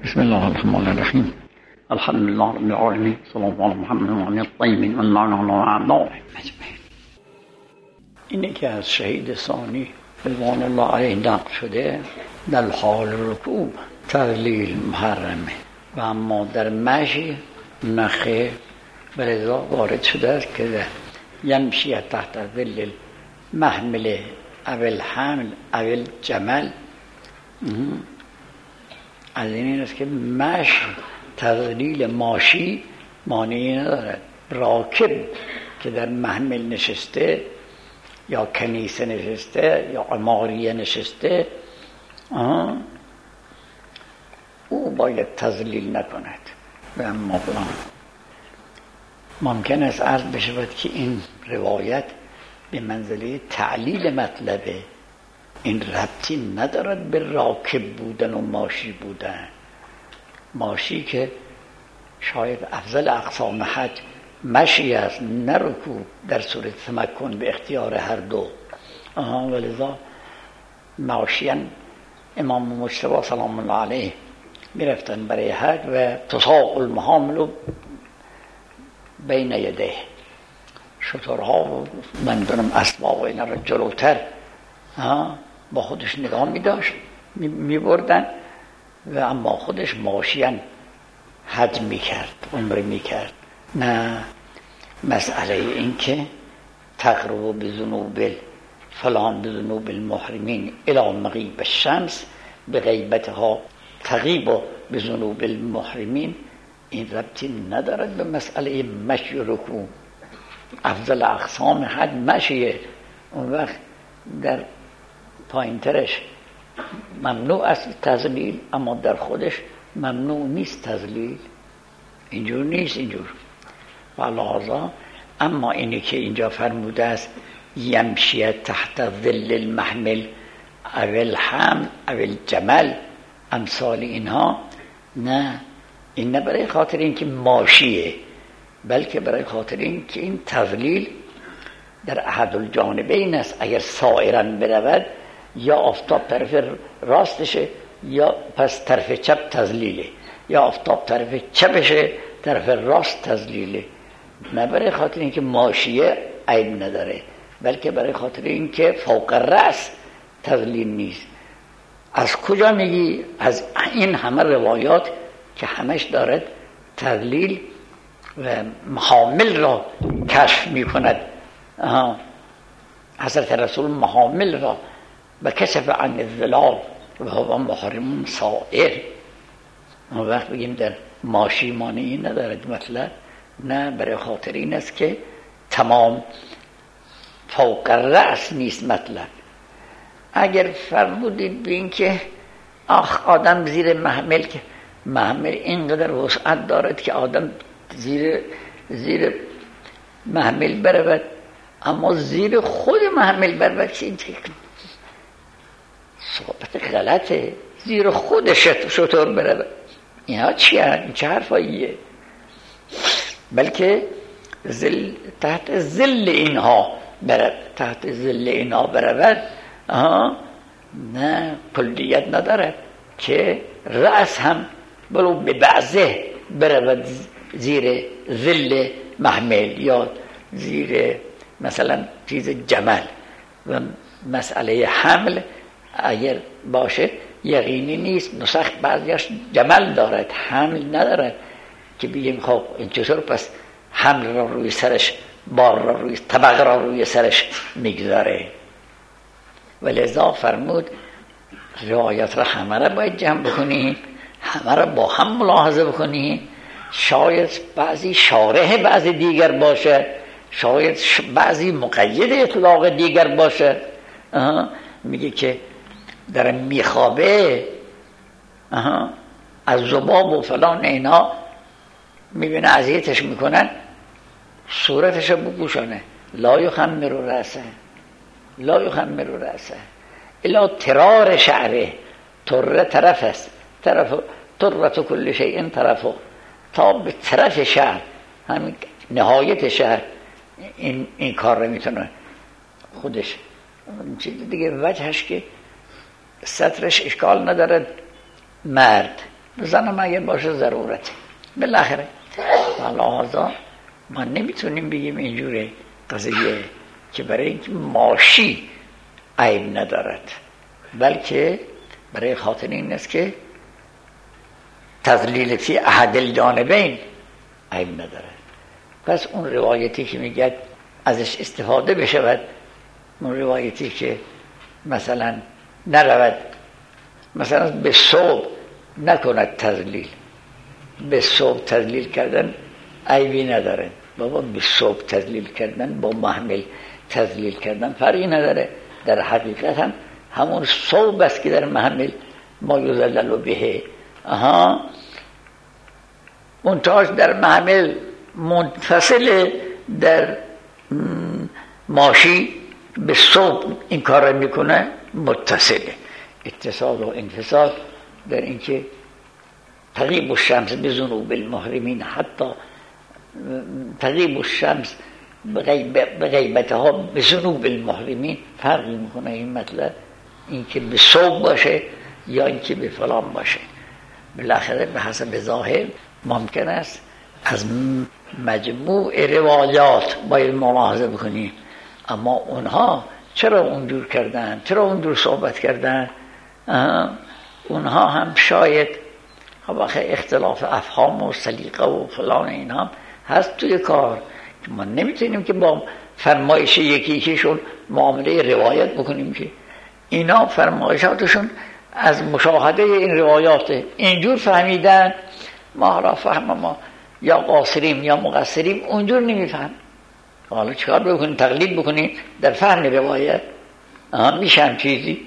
بسم الله الرحمن الرحیم. الحمد لله رب العالمین، صلی الله علی محمد و علی الطیبین و اللعنة و اعدائهم اجمعین. اینه که از شهید ثانی رضوان الله علیه نقل شده در حال رکوب تذلیل محرمه و اما در مشی نخه برضا وارد شده است که یمشی تحت ظل المحمل او الحمل او الجمل. از این است که مشی تذلیل ماشی مانعی ندارد. راکب که در محمل نشسته یا کنیسه نشسته یا عماریه نشسته او باید تذلیل نکند. و اما ممکن است عرض بشود که این روایت به منزله تعلیل مطلبه، این ربطی ندارد به راکب بودن و ماشی بودن. ماشی که شاید افضل اقسام حج مشی است، نه رکوب در صورت تمکن به اختیار هر دو. ولذا ماشیان امام مجتبی سلام الله علیه میرفتن برای حج و تساق المحامل بین یده، شترها و من دونم اسباب و اینا رو جلوتر با خودش نگاه می‌داشت می‌بردن و اما خودش ماشیان حج می‌کرد، عمره می‌کرد. نه مسئله این که تقرب بذنوب فلان بذنوب المحرمین الی مغیب الشمس به غیبتها تغیب بذنوب المحرمین، این ربطی ندارد به مسئله مشی رکوع. افضل اقسام حج مشیه. اون وقت در پایینترش ممنوع است تذلیل، اما در خودش ممنوع نیست تذلیل. اینجور نیست اینجور. و لحاظا اما اینی که اینجا فرموده است یمشی تحت ظل المحمل او الحمل او الجمل امثال اینها، نه، این نه برای خاطر اینکه ماشیه، بلکه برای خاطر اینکه این تذلیل در احد الجانبین است. اگر سائرا برود یا آفتاب طرف راستشه یا پس طرف چپ تذلیله، یا آفتاب طرف چپشه طرف راست تذلیله. نه برای خاطر اینکه ماشیه عیب نداره، بلکه برای خاطر اینکه فوق الرأس تذلیل نیست. از کجا میگی؟ از این همه روایات که همش دارد تذلیل و محامل را کشف میکند. حضرت رسول محامل را و کشف عن الظلال و هو محرم سائر. اون وقت بگیم در ماشی مانعی ندارد مطلب، نه، برای خاطر این است که تمام فوق الرأس نیست مطلب. اگر فرمودید به این که آدم زیر محمل، که محمل اینقدر وسعت دارد که آدم زیر محمل برود، اما زیر خود محمل برود که این صحبت غلطه. زیر خودش شطور برود، اینا چیه؟ چه حرفاییه؟ بلکه تحت ظل اینها برود، تحت ظل اینها برود. نه، کلیت نداره که رأس هم بلو به بعضه برود زیر ظل محمل یا زیر مثلا چیز جمل. و مسئله حمل اگر باشه یقینی نیست. نسخ بعضیش جمل دارد، حمل ندارد که بگیم خب این چطور پس حمل را روی سرش، بار را روی طبق را روی سرش میگذاره. ولذا فرمود روایت را همه را باید جمع بکنیم، همه را با هم ملاحظه بکنیم. شاید بعضی شارح بعضی دیگر باشه، شاید بعضی مقید اطلاق دیگر باشه. میگه که در میخوابه از ذباب و فلان اینا میبینه اذیتش میکنن، صورتش رو بپوشانه. لا یخمر رأسه، لا یخمر رأسه الا ترار شعره. تره طرف است، ترت کل شیء طرفه، تا به طرف شعر، همین نهایت شعر این کار رو میتونه خودش. چیز دیگه وجهش که سطرش اشکال ندارد، مرد زنم اگر باشه ضرورته بالاخره. لحاظا ما نمیتونیم بگیم اینجوره قضیه که برای اینکه ماشی عیب ندارد، بلکه برای خاطر این است که تضلیل فی احد الجانبین عیب نداره. پس اون روایتی که میگه ازش استفاده بشود، اون روایتی که مثلا نرود مثلا به صوب نکند تضلیل، به صوب تضلیل کردن عیبی نداره. بابا به صوب تضلیل کردن با محمل تضلیل کردن فرقی نداره، در حقیقت هم همون صوب است که در محمل ما یضلل به. منتهاش در محمل منفصل، در ماشی به صوب این کار را میکنه متصله. اتصال و انفصال در اینکه تغیب الشمس بذنوب المحرمین، حتی تغیب الشمس بغیبتها بذنوب المحرمین فرقی میکنه. این مطلب اینکه به صوب باشه یا اینکه به فلان باشه. بالاخره به حسب ظاهر ممکن است از مجموع روایات باید ملاحظه بکنیم، اما اونها چرا اونجور کردن، چرا اونجور صحبت کردن، اونها هم شاید اختلاف افهام و سلیقه و فلان اینها هست توی کار که ما نمیتونیم که با فرمایش یکیشون معامله روایت بکنیم که اینا فرمایشاتشون از مشاهده این روایات اینجور فهمیدن، ما را فهم ما یا قاصریم یا مقصریم اونجور نمیفهم. حالا چکار بکنیم؟ تقلید بکنیم در فهم روایت؟ میشن چیزی؟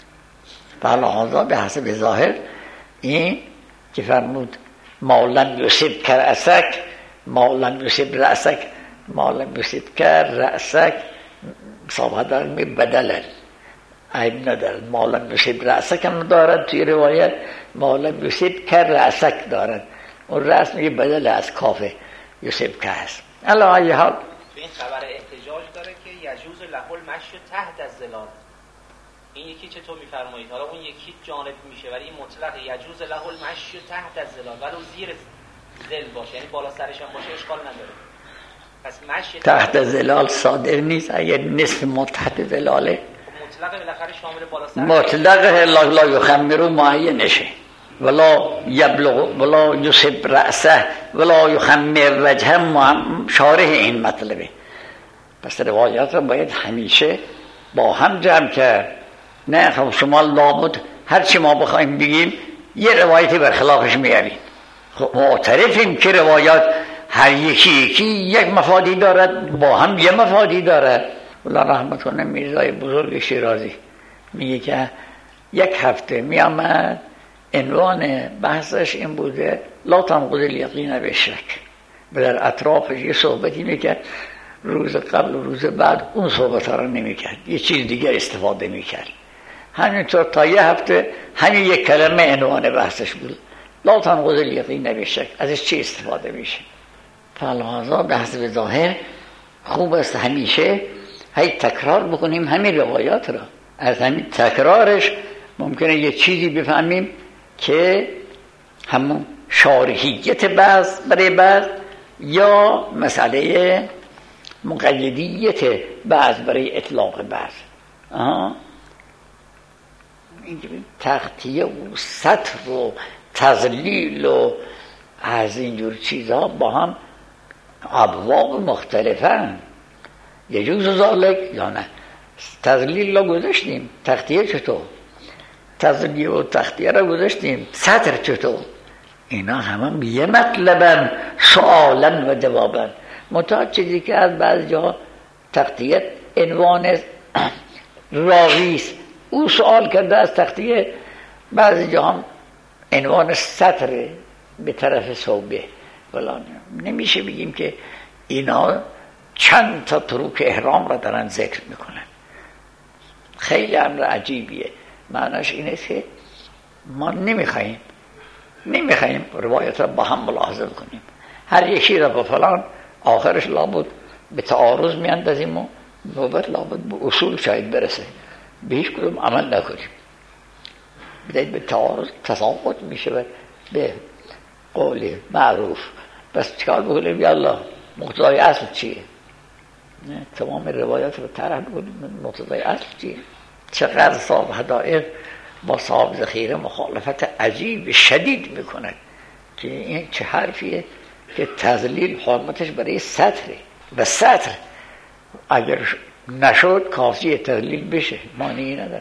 فلحاظا به حسب ظاهر این که فرمود ما لم یصب کرأسک ما لم یصب رأسک ما لم یصب کرأسک صحبت دارد می بدلن عیب ندارد. ما لم یصب رأسک هم دارد توی روایت، ما لم یصب کرأسک دارد. اون رأس میگه بدل از کافه یصب که هست. علا ای حال تو این خبر احتجاج داره که یجوز له المشی تحت الظلال. این یکی چطور میفرمایید؟ حالا اون یکی جانب میشه ولی این مطلق یجوز له المشی تحت الظلال، ولو زیر ظل باشه، یعنی بالا سرش هم باشه اشکال نداره. پس مشی تحت ظلال صادر نیست، اگر نصف ما تحت ظلاله مطلق بالاخره شامل بالا سر مطلق لا یخمرو معین نشه، ولا یبلغ ولا یصب رأسه ولا یخمر وجهه شارح این مطلبه. پس روایات رو باید همیشه با هم جمع کرد. نه خب شما لابد هر چی ما بخوایم بگیم یه روایتی برخلافش میاریم. خب معترفیم که روایات هر یکی یک مفادی دارد، با هم یه مفادی دارد. الله رحمت کنه میرزای بزرگ شیرازی میگه که یک هفته میامد عنوان بحثش این بوده لا تنقض الیقین بالشک، و در اطرافش یه صحبتی میکرد، روز قبل و روز بعد اون صحبت ها رو نمیکرد، یه چیز دیگر استفاده میکرد. همینطور تا یه هفته همین یک کلمه عنوان بحثش بود لا تنقض الیقین بالشک. ازش چی استفاده میشه؟ فلحاظا به حسب ظاهر خوب است همیشه هی تکرار بکنیم همین روایات را. از همین تکرارش ممکنه یه چیزی بفهمیم که همون شارحیت بعض برای بعض یا مسئله مقیدیت بعض برای اطلاق بعض. تغطیه و سطر و تضلیل و از اینجور چیزها با هم ابواب مختلفن. یجوز ذالک یا نه؟ تضلیل را گذاشتیم، تغطیه چطور؟ تضلیل و تغطیه را گذاشتیم، سطر چطور؟ اینا همه یه مطلبن، سؤالن و جوابن. منتها چیزی که از بعض جا تغطیه عنوان راویست، او سؤال کرده از تغطیه، بعضی جا هم عنوان سطر به طرف صوبه فلان. نمیشه بگیم که اینا چند تا تروک احرام را دارن ذکر میکنن. خیلی امر عجیبیه. معناش اینه که ما نمیخوایم روایت را با هم ملاحظه کنیم، هر یکی را با فلان آخرش لابد به تعارض میاندازیم و نوبت لابد به اصول شاید برسه، به هیچ کدوم عمل نکنیم. بدهید به تعارض تساقط میشه و به قول معروف. بس چکار بکنیم؟ یالله مقتضای اصل چیه؟ نه تمام روایات رو طرح بکنیم مقتضای اصل چیه؟ چقدر صاحب حدائق با صاحب ذخیره مخالفت عجیب شدید میکنه که این چه حرفیه که تذلیل حرمتش برای سطره و سطر اگر نشد کافی تذلیل بشه مانعی نداره.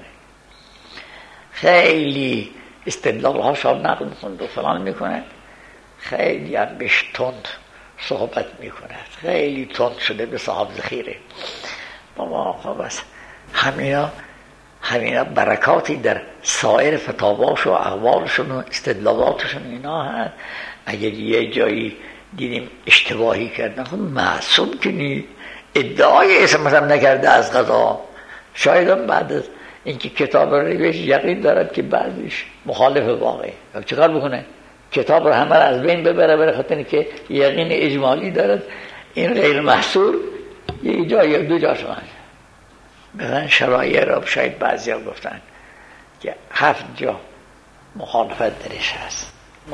خیلی استدلال هاشون نقل میکنه و فلان میکنه، خیلی هم بهش تند صحبت میکنه، خیلی تند شده به صاحب ذخیره. بابا خب بس همینا برکاتی در سایر فتاواش و اقوالشون و استدلالاتشون اینا هست. اگر یه جایی دیدیم اشتباهی کردن خب معصوم که نیست، ادعای اسمت هم نکرده از قضا، شاید هم بعد از اینکه کتاب رو نوشت یقین دارد که بعضیش مخالف واقعه، چیکار بکنه؟ کتاب رو همه از بین ببره برای خاطر که یقین اجمالی دارد این غیر محصور یه جا یا دو جا شما مثلا شرایع را شاید بعضی ها گفتن که 7 جا مخالفت درش هست.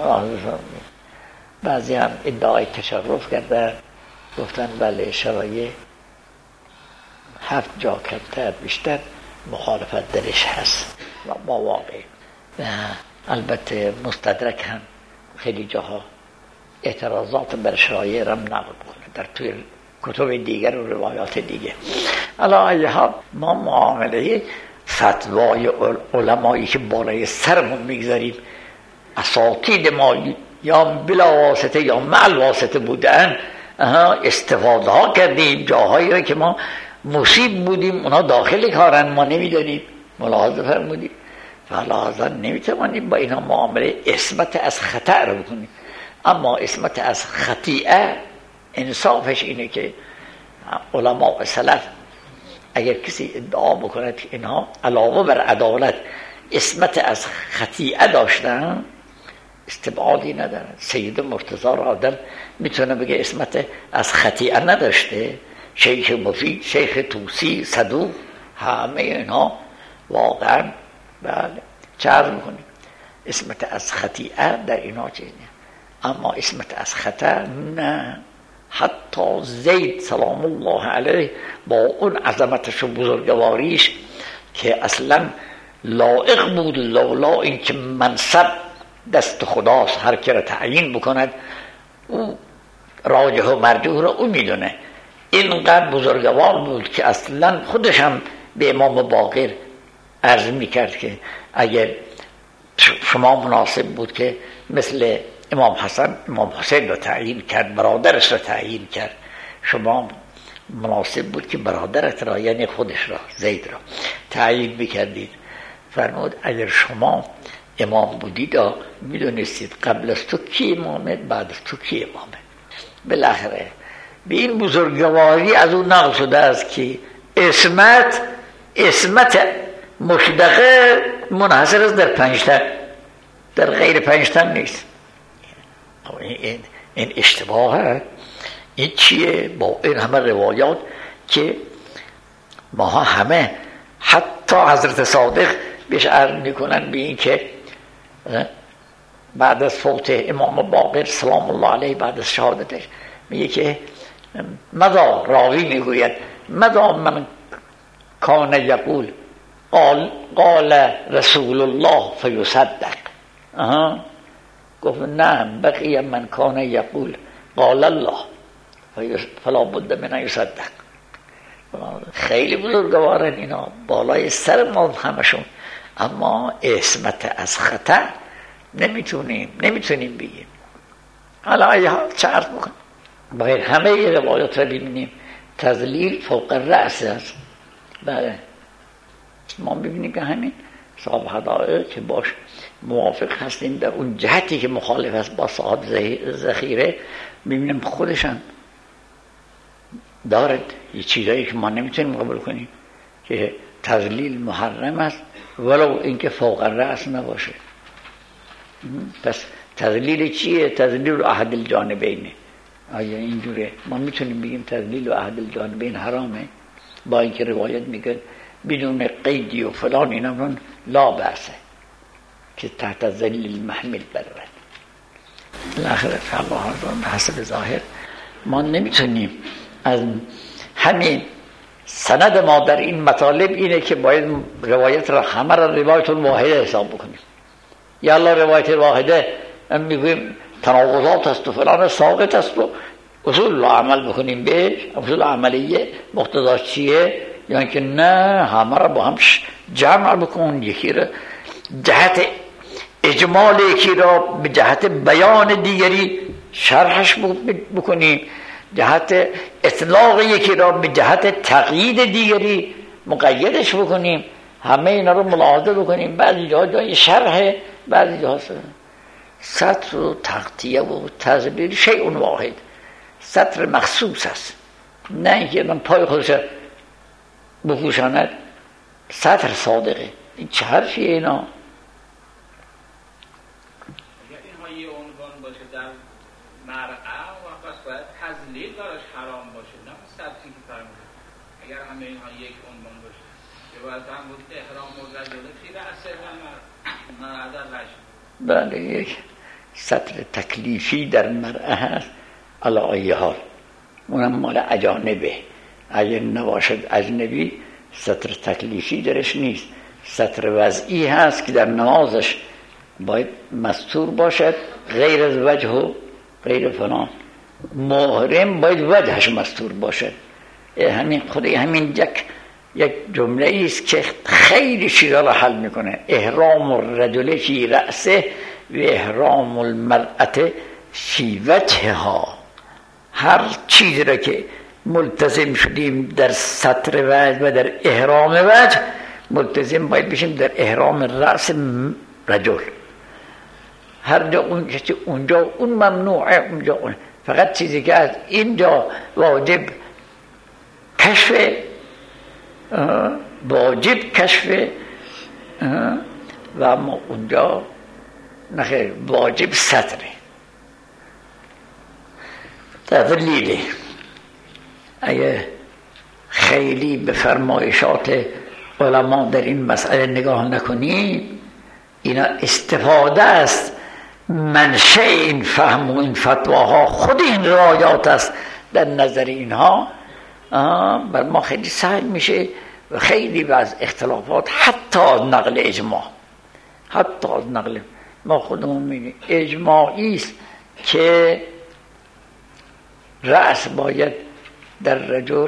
بعضی هم ادعای تشرف کردن گفتن بله شرایع 7 جا کمتر بیشتر مخالفت درش هست و با واقع. البته مستدرک هم خیلی جاها اعتراضات بر شرایع را نقل کنه در توی کتب دیگر و روایات دیگه. علی ها ما معامله فتوای علمایی که بالای سرمون میگذاریم اساتید ما یا بلا واسطه یا مع واسطه بودن استفاده ها کردیم، جاهایی که ما مصیب بودیم اونا داخل کارن ما نمیدانیم، ملاحظه فرمودیم، فلازا نمیتوانیم با اینا معامله عصمت از خطا رو بکنیم. اما عصمت از خطیئه انصافش اینه که علماء سلف اگر کسی ادعا بکند که اینها علاوه بر عدالت عصمت از خطیئه داشتن استبعادی ندارن. سید مرتضی را آدم میتونه بگه عصمت از خطیئه نداشته، شیخ مفید، شیخ توسی، صدوق، همه اینها واقعا بله چه عرض میکنیم عصمت از خطیئه در اینا چیزی، اما عصمت از خطا نه. حتی زید سلام الله علیه با اون عظمتش و بزرگواریش که اصلا لایق بود لولا اینکه منصب دست خداست هر کی را تعیین بکند او راجح و مرجوح را او میدونه. اینقدر بزرگوار بود که اصلا خودش هم به امام باقر عرض میکرد که اگر شما مناسب بود که مثل امام حسن امام حسین را تعیین کرد، برادرش را تعیین کرد، شما مناسب بود که برادرت را یعنی خودش را زید را تعیین بکردید. فرمود اگر شما امام بودید میدونستید قبل از تو کی امامه بعد از تو کی امامه. بالاخره به این بزرگواری از اون نقل شده است که عصمت مشدقه منحصر است در 5 تن، در غیر 5 تن نیست. این اشتباهه. این چیه؟ با این همه روایات که ماها همه حتی حضرت صادق بهش عرض میکنن به این که بعد از فوت امام باقر سلام الله علیه بعد از شهادتش میگه که ماذا راوی میگوید ماذا من کان یقول قال رسول الله فیصدق. گفت نه بقیه من کان یقول قال الله فلا بد من یصدق. خیلی بزرگوارن اینا بالای سر ما همشون، اما عصمت از خطا نمیتونیم بگیم. حالا چه عرض بکنم باید همه روایات را ببینیم تذلیل فوق الرأس است. بله ما ببینیم که همین صاحب حدائق که باش موافق هستیم در اون جهتی که مخالف است با صاحب ذخیره، ببینیم خودشان دارد یه چیزایی که ما نمیتونیم قبول کنیم که تذلیل محرم است ولو اینکه فوق الرأس نباشه. پس تذلیل چیه؟ تذلیل احد الجانبین. آیا اینجوره؟ ما میتونیم بگیم تذلیل احد الجانبین حرامه با اینکه روایت میگه بدون قیدی و فلان اینا لا بأسه که تحت ذلیل المحمل برود. بالاخره فقها حسب ظاهر ما نمیتونیم از همین سند ما در این مطالب اینه که باید روایت را همه را روایت واحده حساب بکنیم. یا الله روایت واحده میگویم تناقضات است و فلان ساقط است و اصول را عمل بکنیم بهش، اصول عملیه مقتضاش چیه؟ یعنی که نه همه را با هم جمع بکن، یکی را جهت اجمال یکی را به جهت بیان دیگری شرحش بکنیم، جهت اطلاق یکی را به جهت تقیید دیگری مقیدش بکنیم، همه اینا رو ملاحظه بکنیم. بعضی جای شرح، بعضی جا سطر و تغطیه و تذلیل شیء واحد، سطر مخصوص است، نه اینکه من پای خودش بپوشاند. سطر صادقه. این چه حرفیه اینا؟ اگر اینها یه عنوان باشه در مرعه و پس باید تذلیل براش حرام باشه، نه سطری که فرموده. اگر همه اینها یک عنوان باشه که باید هم بود احرام و رجله فی رأسه و مرعه در رجل. بله، یک سطر تکلیفی در مرعه هست علی ای حال، اونم مال اجانبه. اگر نباشد اجنبی سطر تکلیفی درش نیست، سطر وضعی هست که در نمازش باید مستور باشد، غیر از وجه و غیر فلان. محرم باید وجهش مستور باشد. همین خودی همین یک جمله است که خیلی چیزا را حل میکنه. احرام الرجل فی رأسه و احرام المرأة فی وجهها. هر چیزی را که ملتزم شدیم در سطر وجه و در احرام وجه، ملتزم باید بشیم در احرام رأس رجل. هر جا اونجا اون ممنوعه، اونجا اون. فقط چیزی که از اینجا واجب کشف و اما اونجا نخیر واجب سطره. تذلیله. اگه خیلی به فرمایشات علما در این مسئله نگاه نکنیم، اینا استفاده است، منشأ این فهم و این فتواها خود این روایات است. در نظر اینها بر ما خیلی سهل میشه و خیلی از اختلافات حتی از نقل اجماع، حتی از نقل ما خودمون میگیم اجماعی است که رأس باید در رجل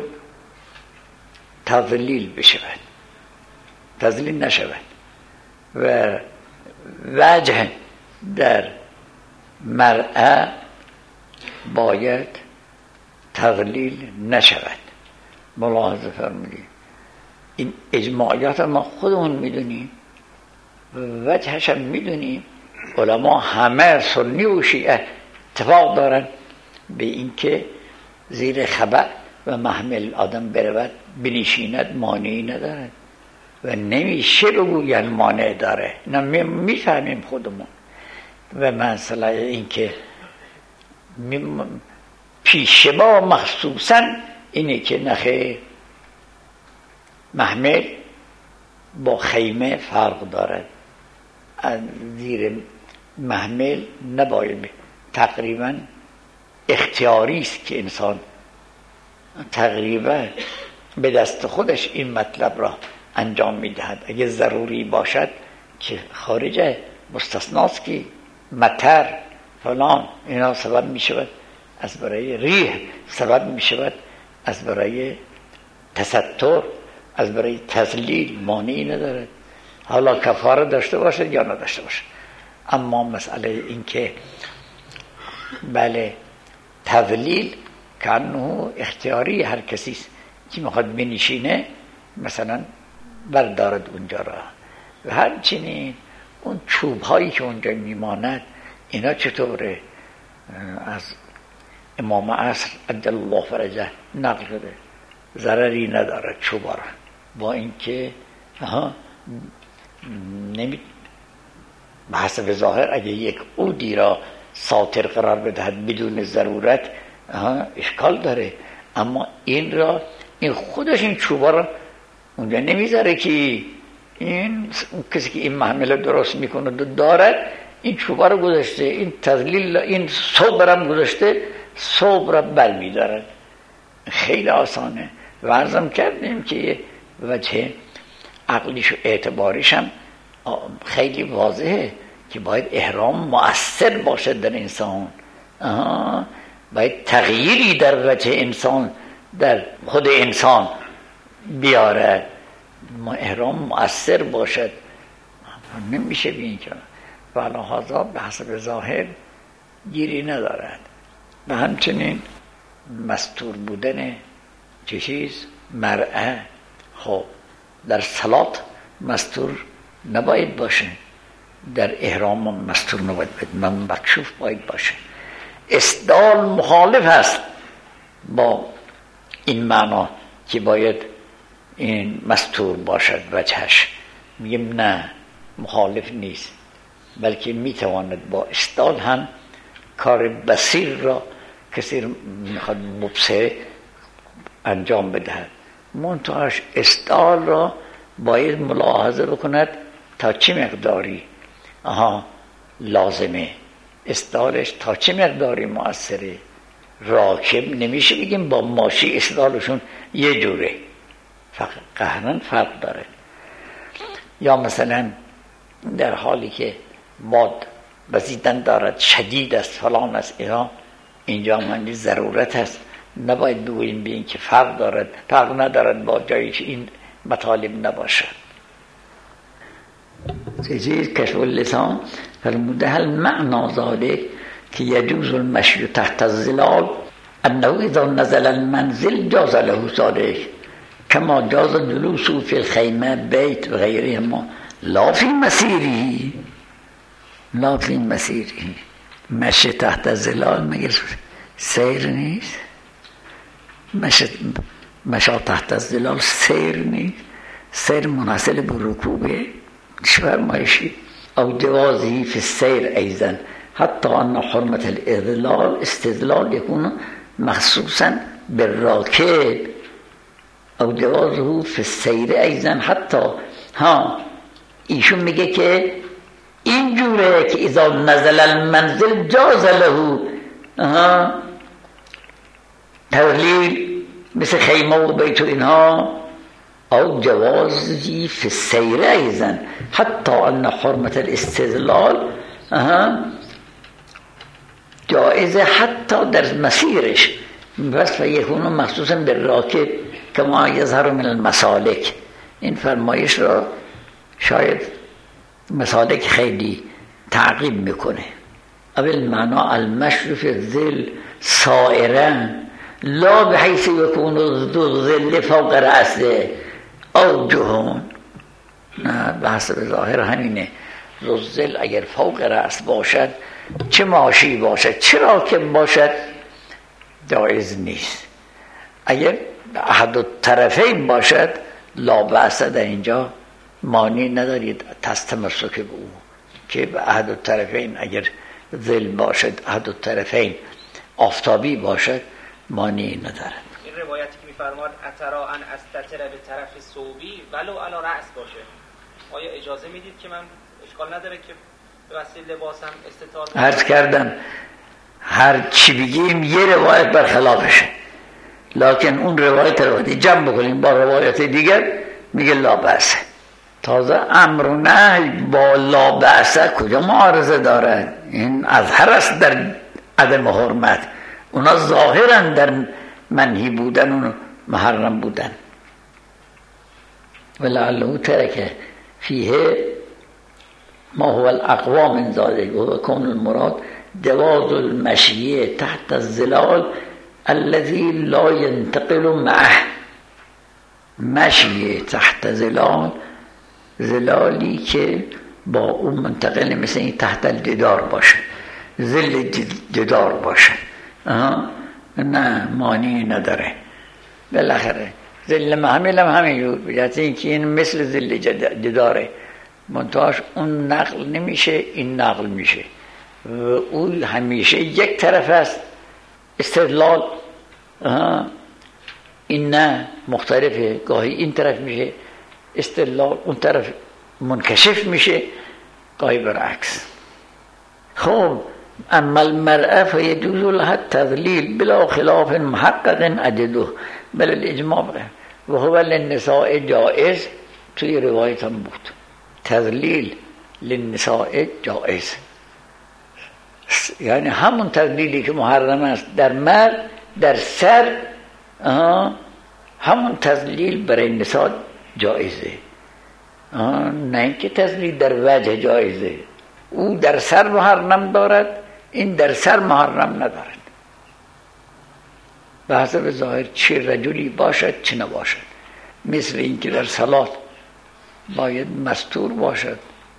تذلیل بشود، تذلیل نشود، و وجه در مرأة باید تذلیل نشود. ملاحظه فرمودید این اجماعیات ما خودمون میدونیم، وجهش هم میدونیم. علما همه سنی و شیعه اتفاق دارن به اینکه زیر خبر و محمل آدم برود بنشیند مانعی ندارد و نمیشه بگوین مانع داره. اینا میفهمیم خودمون. و مثلا اینکه پیش ما مخصوصا اینه که نخیر محمل با خیمه فرق دارد. از زیر محمل نباید، تقریبا اختیاری است که انسان تقریبا به دست خودش این مطلب را انجام میدهد. اگه ضروری باشد که خارج مستثناست که مطر فلان اینا سبب می شود، از برای ریح سبب می شود، از برای تستر، از برای تذلیل مانعی ندارد. حالا کفاره داشته باشد یا نداشته باشد. اما مسئله این که بله تذلیل کنه اختیاری هر کسی است که میخواد بنشینه مثلا بردارد اونجا را. و همچنین اون چوب هایی که اونجا میماند اینا چطوره؟ از امام عصر عجل الله فرجه نقل شده ضرری نداره چوبا را، با اینکه به حسب ظاهر اگه یک عودی را ساتر قرار بدهد بدون ضرورت اشکال داره، اما این خودش این چوبا را اونجا نمیذاره که این کسی که این محمله درست میکنه دارد این چوبه رو گذاشته، این تذلیل، این صبر هم گذاشته، صبر بر می‌دارد. خیلی آسانه. و عرضم کردیم که وجه عقلیش و اعتباریش هم خیلی واضحه که باید احرام مؤثر باشد در انسان. باید تغییری در وجه انسان، در خود انسان بیاره. احرام مؤثر باشد، نمیشه بین که ولی هذا به حسب ظاهر گیری ندارد. و همچنین مستور بودن چیز مرأه، خب در صلات مستور نباید باشه، در احرام مستور نباید باشه، مکشوف باید باشه. اسدال مخالف است با این معنا که باید این مستور باشد وجهش. میگیم نه، مخالف نیست، بلکه میتواند با اسدال هم کار بصیر را کسی میخواد مبصر انجام بدهد. منتهاش اسدال را باید ملاحظه بکند تا چه مقداری لازمه، اسدالش تا چه مقداری مؤثره. راکب نمیشه بگیم با ماشی اسدالشون یه جوره، قهرن فرق داره. یا مثلا در حالی که باد وزیدن دارد، شدید است، فلان است، اینجا من ضرورت است، نباید بگوییم به این که فرق ندارد با جایی که این مطالب نباشد. چیز کشف اللسان فرموده هل معنا ذالک که یجوز المشی تحت الظلال انه اذا نزل المنزل جاز له ذلك كما جاز الجلوس في الخيمه بيت و غیرهما لا في مسیره. مشی تحت الظلال مگر سیر نیست؟ مشا تحت الظلال سیر نیست؟ سیر منحصل به رکوبه فرمایشی او جوازی فی السیر ایضا حتی ان حرمت الاضلال استدلال یکون مخصوصا بالراکب او جوازه فی السیر ایضا حتی ایشون میگه که این جوره که اذا نزل المنزل جاز له تغلیل مثل خیمه و بیت و اینها، او جوازی فی السیر ایضا حتی ان حرمت الاستدلال جائزه حتی در مسیرش بس و یکون مخصوصا بالراکب کما یظهر من المسالک. این فرمایش را شاید مسالک خیلی تعقیب میکنه. اول معنا المشی فی الظل سائرا لا بحیث یکون الظل فوق رأسه او جهون. نه، به حسب ظاهر همینه. ظل اگر فوق رأس باشد، چه ماشی باشد چه راکب باشد، جایز نیست. اگر احد الطرفین باشد لا بأس، در اینجا مانی ندارید تمسک به او که به احد الطرفین اگر ظل باشد، احد الطرفین آفتابی باشد، مانی ندارد. این روایتی که می‌فرماد اترا ان استتر به طرف صوبی ولو علی رأس باشه، آیا اجازه میدید که من اشکال نداره که به وسیله لباسم استتار کنم؟ عرض کردم هر چی بگیم یه روایت برخلافشه، لکن اون روایت جمع بکنیم با روایت دیگر میگه لا بأس. تازه امر و نهی با لا بأس کجا معارضه دارد؟ این اظهر است در عدم حرمت، اونا ظاهرا در منهی بودن و محرم بودن. ولعله ترک فیه ما هو الاقوى من ذلك و کون المراد جواز المشی تحت الظلال الذي لا ينتقل معه. مشی تحت ظلال، ظلالی که با اون منتقل، مثل این تحت الجدار باشه، ظل جدار باشه، نه مانی نداره. بالاخره ظل محمل هم همین بیاد، این که این مثل ظل جداره، منتهاش اون نقل نمیشه، این نقل میشه و اون همیشه یک طرف است استدلال، این نه مختلفه، گاهی این طرف میشه استدلال، اون طرف منکشف میشه، گاهی برعکس. خب اما المرأة فيجوز لها التذلیل بلا خلاف محقق اجده بل الاجماع و هو للنساء جائز. توی روایت هم بود تذلیل للنساء جائز، یعنی همون تذلیلی که محرم است در مرد در سر، همون تذلیل برای نساء جائزه، نه اینکه تذلیل در وجه جایزه. او در سر محرم دارد، این در سر محرم ندارد، به حسب ظاهر چه رجلی باشد چه نباشد. مثل اینکه در صلات باید مستور باشد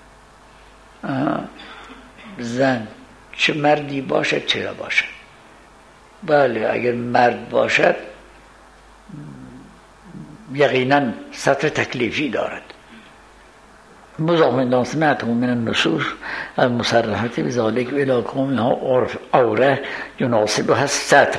زن، چه مردی باشد چه نباشد. بله اگر مرد باشد یقینا سطر تکلیفی دارد. مضاف من سمعته من النصوص المصرحة بذلك الى كونها عوره يناسبها الستر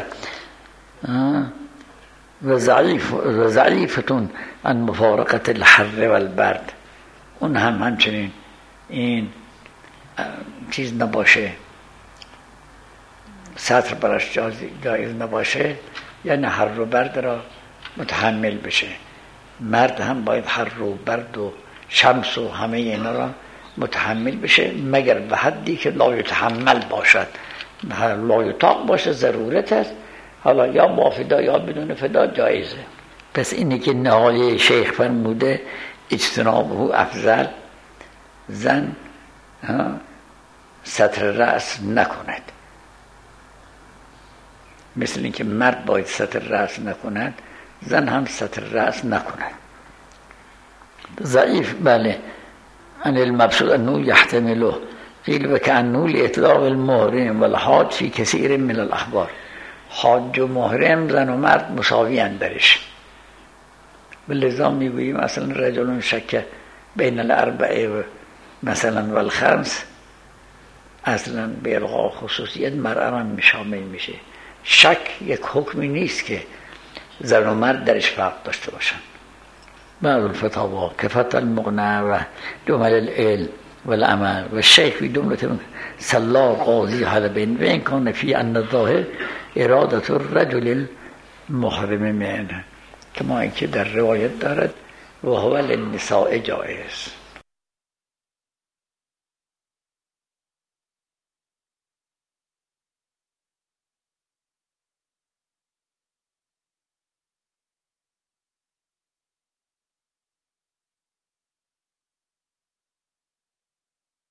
و ضعیفتون عن مفارقة الحر والبرد. اون هم همچنین این چیز نباشه، سطر برش جایز نباشه، یعنی حر و برد را متحمل بشه. مرد هم باید حر و برد و شمس و همه اینا را متحمل بشه، مگر به حدی که لا یتحمل باشد، لا یطاق باشه، ضرورت است. حالا یا با فدا یا بدون فدا جایزه. پس اینی که نهایه شیخ فرموده اجتنابه افضل، زن ستر رأس نکند، مثل اینکه مرد باید ستر رأس نکند، زن هم ستر رأس نکند. ضعیف بله. ان المبسوط انه يحتمله قیل وكأنه لإطلاق المحرم والحاج في كثير من الاخبار. حاج و محرم زن و مرد مساوی اندرش. بلذا میگوییم مثلا رجل شک بین الاربعه و مثلا والخمس، اصلا به الغاء خصوصیت مرأة هم شامل میشه. شک یک حکمی نیست که زن و مرد درش فرق داشته باشن. بعض الفتاوی كفتح المغنى و جمل العلم والعمل و الشيخ في جملة سلا قاضي حلبين وإن كان في أن الظاهر إرادة الرجل المحرم منه، کما اینکه در روایت دارد و هو للنساء جائز.